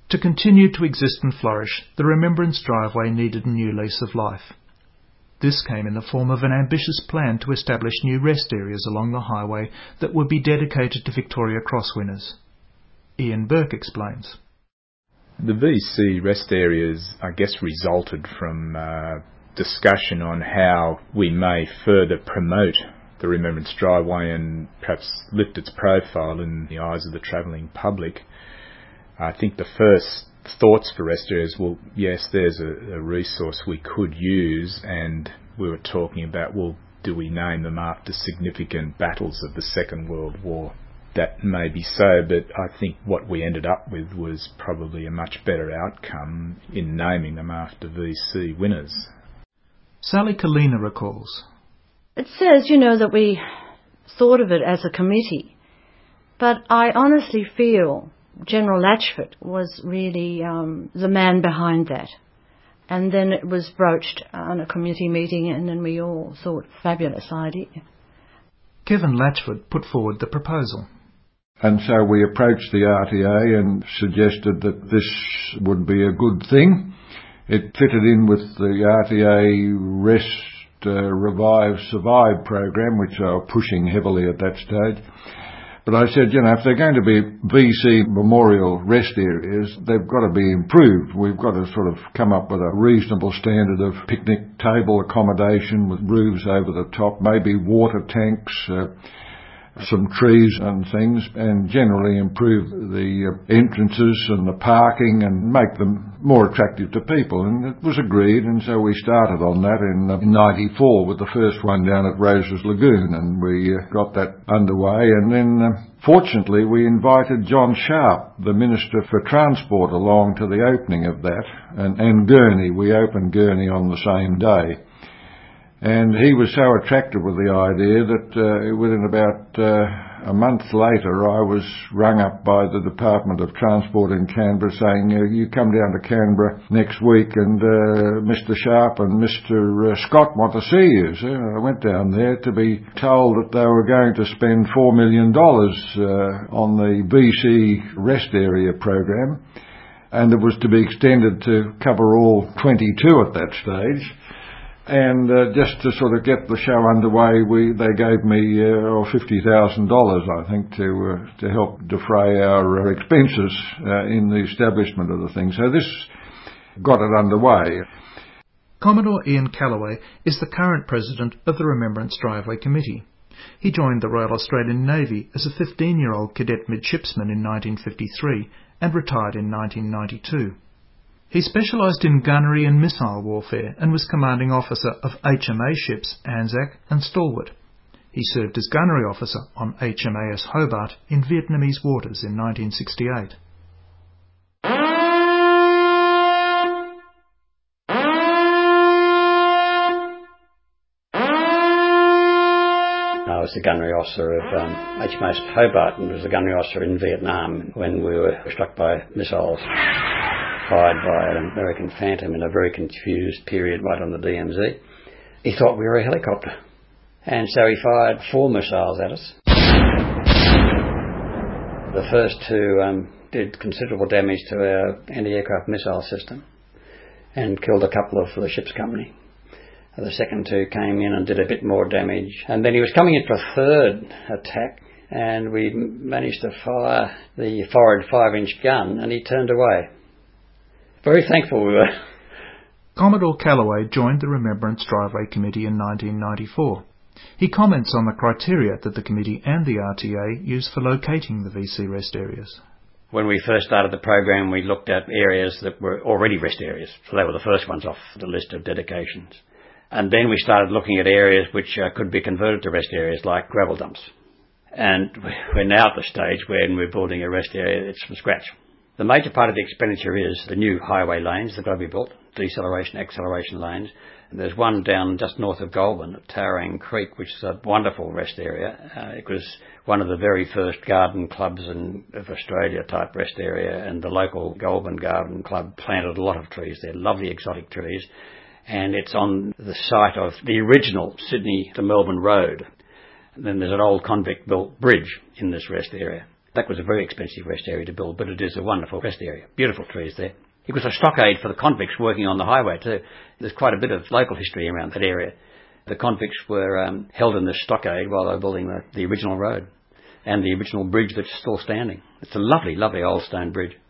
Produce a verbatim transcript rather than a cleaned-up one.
To continue to exist and flourish, the Remembrance Driveway needed a new lease of life. This came in the form of an ambitious plan to establish new rest areas along the highway that would be dedicated to Victoria Cross winners. Ian Burke explains. The V C rest areas, I guess, resulted from uh, discussion on how we may further promote the Remembrance Driveway and perhaps lift its profile in the eyes of the travelling public. I think the first thoughts for rest areas, well, yes, there's a, a resource we could use, and we were talking about, well, do we name them after significant battles of the Second World War? That may be so, but I think what we ended up with was probably a much better outcome in naming them after V C winners. Sally Kalina recalls. It says, you know, that we thought of it as a committee, but I honestly feel General Latchford was really um, the man behind that. And then it was broached on a committee meeting, and then we all thought, fabulous idea. Kevin Latchford put forward the proposal. And so we approached the R T A and suggested that this would be a good thing. It fitted in with the R T A Rest, uh, Revive, Survive program, which they were pushing heavily at that stage. But I said, you know, if they're going to be V C memorial rest areas, they've got to be improved. We've got to sort of come up with a reasonable standard of picnic table accommodation with roofs over the top, maybe water tanks, uh, some trees and things, and generally improve the entrances and the parking and make them more attractive to people. And it was agreed, and so we started on that in ninety-four with the first one down at Rose's Lagoon, and we uh, got that underway. And then uh, fortunately we invited John Sharp, the Minister for Transport, along to the opening of that, and, and Gurney. We opened Gurney on the same day. And he was so attracted with the idea that uh, within about uh, a month later I was rung up by the Department of Transport in Canberra saying, uh, you come down to Canberra next week and uh, Mister Sharp and Mister Uh, Scott want to see you. So I went down there to be told that they were going to spend four million dollars uh, on the V C rest area program, and it was to be extended to cover all twenty-two at that stage. And uh, just to sort of get the show underway, we they gave me uh, fifty thousand dollars, I think, to uh, to help defray our uh, expenses uh, in the establishment of the thing. So this got it underway. Commodore Ian Callaway is the current president of the Remembrance Driveway Committee. He joined the Royal Australian Navy as a fifteen-year-old cadet midshipman in nineteen fifty-three and retired in nineteen ninety-two. He specialised in gunnery and missile warfare and was commanding officer of H M A ships Anzac and Stalwart. He served as gunnery officer on H M A S Hobart in Vietnamese waters in nineteen sixty-eight. I was the gunnery officer of um, H M A S Hobart and was the gunnery officer in Vietnam when we were struck by missiles fired by an American Phantom in a very confused period right on the D M Z. He thought we were a helicopter, and so he fired four missiles at us. The first two um, did considerable damage to our anti-aircraft missile system and killed a couple of the ship's company. The second two came in and did a bit more damage, and then he was coming into a third attack, and we managed to fire the forward five-inch gun, and he turned away. Very thankful we were. Commodore Callaway joined the Remembrance Driveway Committee in nineteen ninety-four. He comments on the criteria that the committee and the R T A use for locating the V C rest areas. When we first started the program, we looked at areas that were already rest areas, so they were the first ones off the list of dedications. And then we started looking at areas which uh, could be converted to rest areas, like gravel dumps. And we're now at the stage when we're building a rest area that's from scratch. The major part of the expenditure is the new highway lanes that are going to be built, deceleration, acceleration lanes. And there's one down just north of Goulburn at Towering Creek, which is a wonderful rest area. Uh, it was one of the very first garden clubs in, of Australia type rest area, and the local Goulburn Garden Club planted a lot of trees there, lovely exotic trees. And it's on the site of the original Sydney to Melbourne Road. And then there's an old convict-built bridge in this rest area. That was a very expensive rest area to build, but it is a wonderful rest area. Beautiful trees there. It was a stockade for the convicts working on the highway too. There's quite a bit of local history around that area. The convicts were um, held in this stockade while they were building the, the original road and the original bridge that's still standing. It's a lovely, lovely old stone bridge.